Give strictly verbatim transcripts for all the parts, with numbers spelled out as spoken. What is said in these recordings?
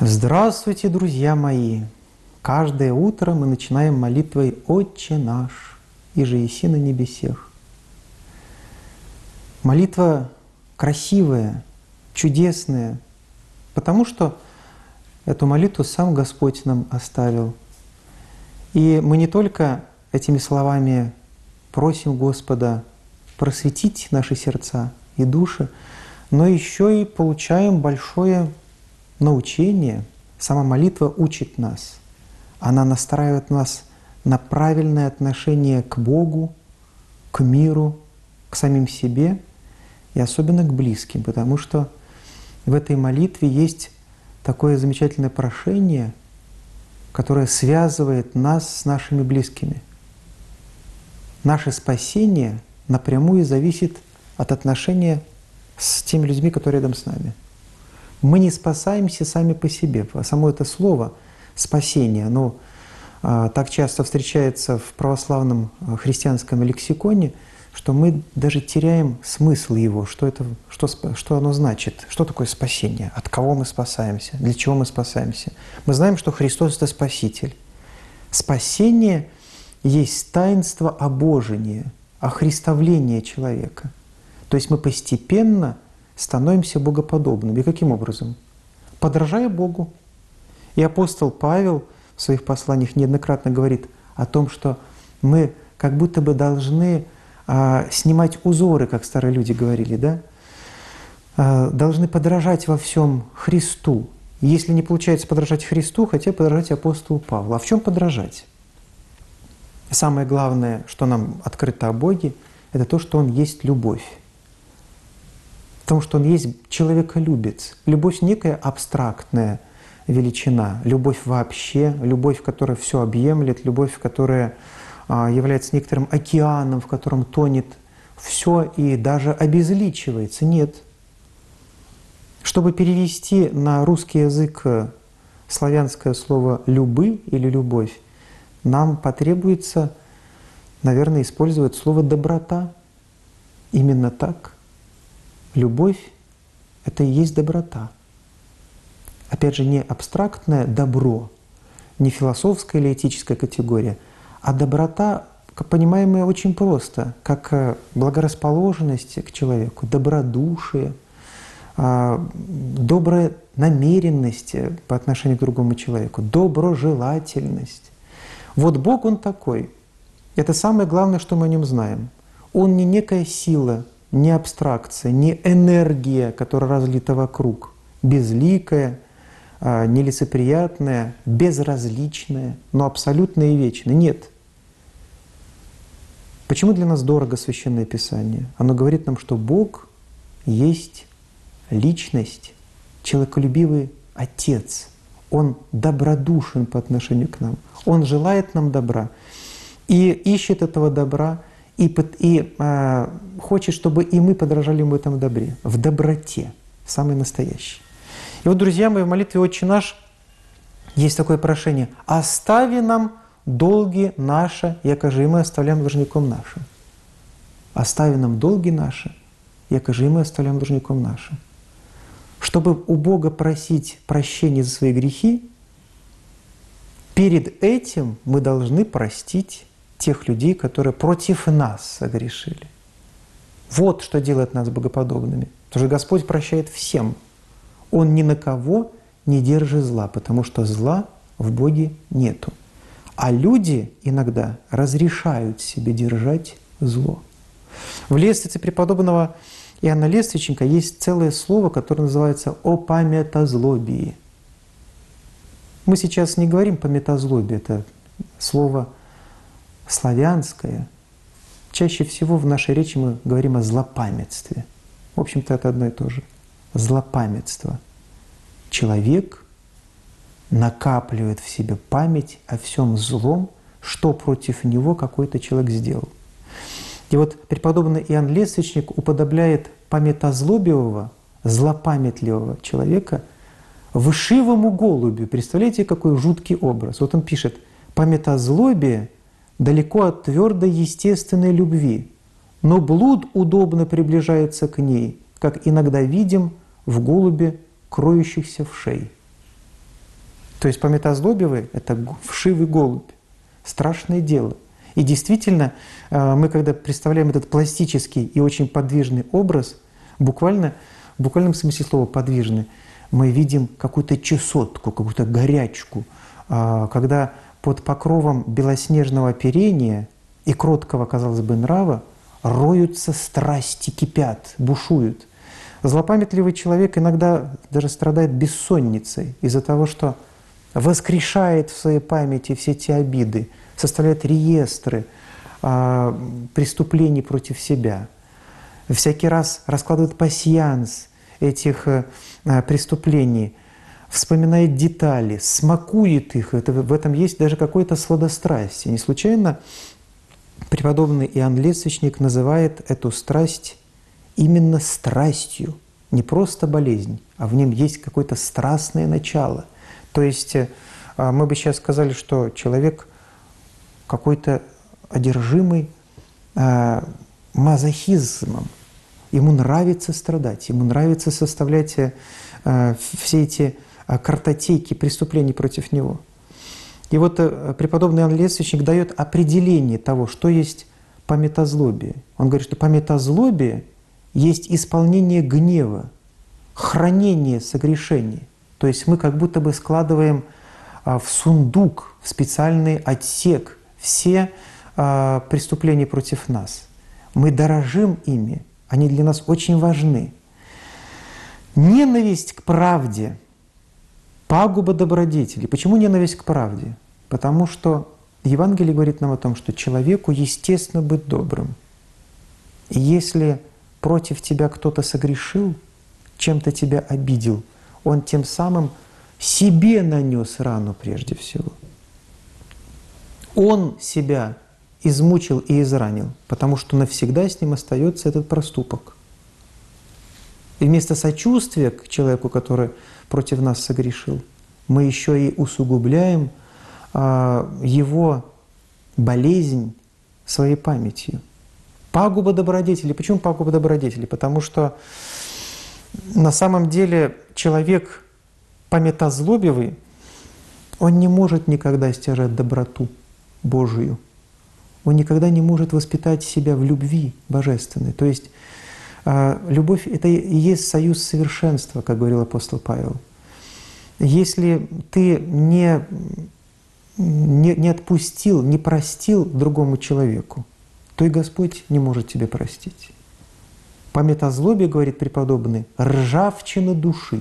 Здравствуйте, друзья мои! Каждое утро мы начинаем молитвой «Отче наш, иже еси на небесех». Молитва красивая, чудесная, потому что эту молитву сам Господь нам оставил. И мы не только этими словами просим Господа просветить наши сердца и души, но еще и получаем большое научение. Сама молитва учит нас. Она настраивает нас на правильное отношение к Богу, к миру, к самим себе и особенно к близким, потому что в этой молитве есть такое замечательное прошение, которое связывает нас с нашими близкими. Наше спасение напрямую зависит от отношения с теми людьми, которые рядом с нами. Мы не спасаемся сами по себе. Само это слово «спасение», оно а, так часто встречается в православном христианском лексиконе, что мы даже теряем смысл его, что, это, что, что оно значит, что такое спасение, от кого мы спасаемся, для чего мы спасаемся. Мы знаем, что Христос – это Спаситель. Спасение есть таинство обожения, охристовления человека. То есть мы постепенно становимся богоподобными. И каким образом? Подражая Богу. И апостол Павел в своих посланиях неоднократно говорит о том, что мы как будто бы должны а, снимать узоры, как старые люди говорили, да? А, должны подражать во всем Христу. Если не получается подражать Христу, хотя подражать апостолу Павлу. А в чем подражать? Самое главное, что нам открыто о Боге, это то, что Он есть любовь. Потому что Он есть человеколюбец. Любовь — некая абстрактная величина. Любовь вообще, любовь, которая все объемлет, любовь, которая а, является некоторым океаном, в котором тонет все и даже обезличивается. Нет. Чтобы перевести на русский язык славянское слово «любы» или «любовь», нам потребуется, наверное, использовать слово «доброта». Именно так. Любовь — это и есть доброта. Опять же, не абстрактное добро, не философская или этическая категория, а доброта, понимаемая очень просто, как благорасположенность к человеку, добродушие, добрая намеренность по отношению к другому человеку, доброжелательность. Вот Бог, Он такой. Это самое главное, что мы о Нем знаем. Он не некая сила, не абстракция, не энергия, которая разлита вокруг, безликая, нелицеприятная, безразличная, но абсолютная и вечная. Нет. Почему для нас дорого Священное Писание? Оно говорит нам, что Бог есть личность, человеколюбивый Отец. Он добродушен по отношению к нам. Он желает нам добра и ищет этого добра, и, и э, хочет, чтобы и мы подражали Ему в этом добре, в доброте, самой настоящей. И вот, друзья мои, в молитве «Отче наш» есть такое прошение: «Остави нам долги наши, якоже и мы оставляем должником нашим». «Остави нам долги наши, якоже и мы оставляем должником нашим». Чтобы у Бога просить прощения за свои грехи, перед этим мы должны простить тех людей, которые против нас согрешили. Вот что делает нас богоподобными. Потому что Господь прощает всем. Он ни на кого не держит зла, потому что зла в Боге нету. А люди иногда разрешают себе держать зло. В лестнице преподобного Иоанна Лествичника есть целое слово, которое называется «о памятозлобии». Мы сейчас не говорим «памятозлобие», это слово славянское. Чаще всего в нашей речи мы говорим о злопамятстве. В общем-то, это одно и то же. Злопамятство. Человек накапливает в себе память о всем злом, что против него какой-то человек сделал. И вот преподобный Иоанн Лествичник уподобляет памятозлобивого, злопамятливого человека вшивому голубю. Представляете, какой жуткий образ? Вот он пишет: «Памятозлобие далеко от твердой естественной любви, но блуд удобно приближается к ней, как иногда видим в голубе кроющихся вшей». То есть памятозлобивый — это вшивый голубь. Страшное дело. И действительно, мы, когда представляем этот пластический и очень подвижный образ, буквально, в буквальном смысле слова «подвижный», мы видим какую-то чесотку, какую-то горячку, когда под покровом белоснежного оперения и кроткого, казалось бы, нрава роются страсти, кипят, бушуют. Злопамятливый человек иногда даже страдает бессонницей из-за того, что воскрешает в своей памяти все те обиды, составляет реестры а, преступлений против себя. Всякий раз раскладывает пасьянс этих а, преступлений, вспоминает детали, смакует их. Это, в этом есть даже какое-то сладострастие. Не случайно преподобный Иоанн Лествичник называет эту страсть именно страстью. Не просто болезнь, а в нем есть какое-то страстное начало. То есть мы бы сейчас сказали, что человек какой-то одержимый э, мазохизмом. Ему нравится страдать, ему нравится составлять э, все эти э, картотеки преступлений против него. И вот э, преподобный Иоанн Лествичник дает определение того, что есть памятозлобие. Он говорит, что памятозлобие есть исполнение гнева, хранение согрешений. То есть мы как будто бы складываем э, в сундук, в специальный отсек все э, преступления против нас. Мы дорожим ими, они для нас очень важны. Ненависть к правде, пагуба добродетели. Почему ненависть к правде? Потому что Евангелие говорит нам о том, что человеку естественно быть добрым. И если против тебя кто-то согрешил, чем-то тебя обидел, он тем самым себе нанес рану прежде всего. Он себя измучил и изранил, потому что навсегда с ним остается этот проступок. И вместо сочувствия к человеку, который против нас согрешил, мы еще и усугубляем а, его болезнь своей памятью. Пагуба добродетели. Почему пагуба добродетели? Потому что на самом деле человек памятозлобивый, он не может никогда стяжать доброту Божию. Он никогда не может воспитать себя в любви божественной. То есть любовь — это и есть союз совершенства, как говорил апостол Павел. Если ты не, не, не отпустил, не простил другому человеку, то и Господь не может тебе простить. Памятозлобие, говорит преподобный, ржавчина души.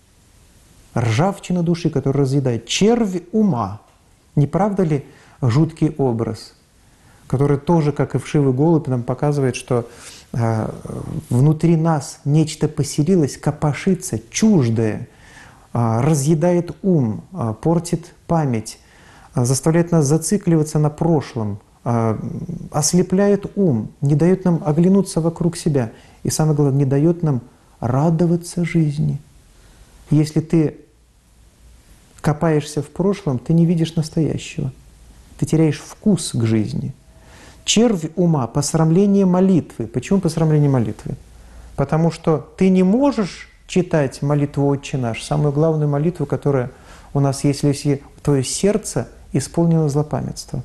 Ржавчина души, которая разъедает. Червь ума. Не правда ли жуткий образ, который тоже, как и вшивый голубь, нам показывает, что э, внутри нас нечто поселилось, копошится, чуждое, э, разъедает ум, э, портит память, э, заставляет нас зацикливаться на прошлом, э, ослепляет ум, не дает нам оглянуться вокруг себя и, самое главное, не дает нам радоваться жизни. Если ты копаешься в прошлом, ты не видишь настоящего. Ты теряешь вкус к жизни. Червь ума — посрамление молитвы. Почему посрамление молитвы? Потому что ты не можешь читать молитву «Отче наш», самую главную молитву, которая у нас есть, если твое сердце исполнено злопамятства.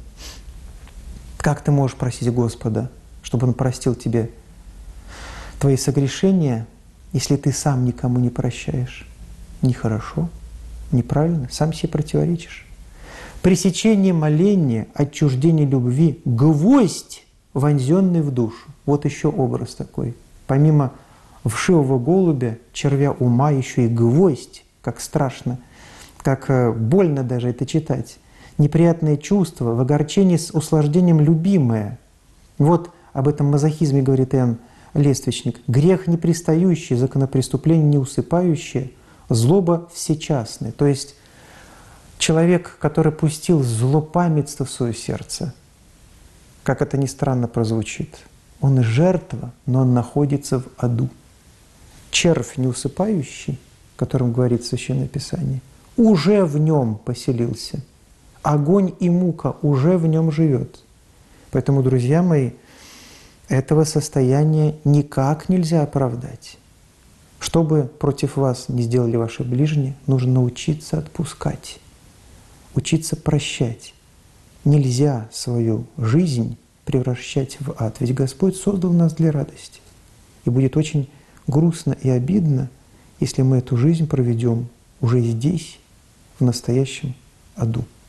Как ты можешь просить Господа, чтобы Он простил тебе твои согрешения, если ты сам никому не прощаешь? Нехорошо, неправильно, сам себе противоречишь. Пресечение моления, отчуждение любви, гвоздь, вонзенный в душу. Вот еще образ такой. Помимо вшивого голубя, червя ума, еще и гвоздь, как страшно, как больно даже это читать. Неприятное чувство, в огорчении с услаждением любимое. Вот об этом мазохизме говорит Иоанн Лествичник. Грех непристающий, законопреступление неусыпающее, злоба всечастная. То есть человек, который пустил злопамятство в свое сердце, как это ни странно прозвучит, он жертва, но он находится в аду. Червь неусыпающий, о котором говорит Священное Писание, уже в нем поселился. Огонь и мука уже в нем живет. Поэтому, друзья мои, этого состояния никак нельзя оправдать. Что бы против вас не сделали ваши ближние, нужно научиться отпускать. учиться прощать. Нельзя свою жизнь превращать в ад, ведь Господь создал нас для радости. И будет очень грустно и обидно, если мы эту жизнь проведем уже здесь, в настоящем аду.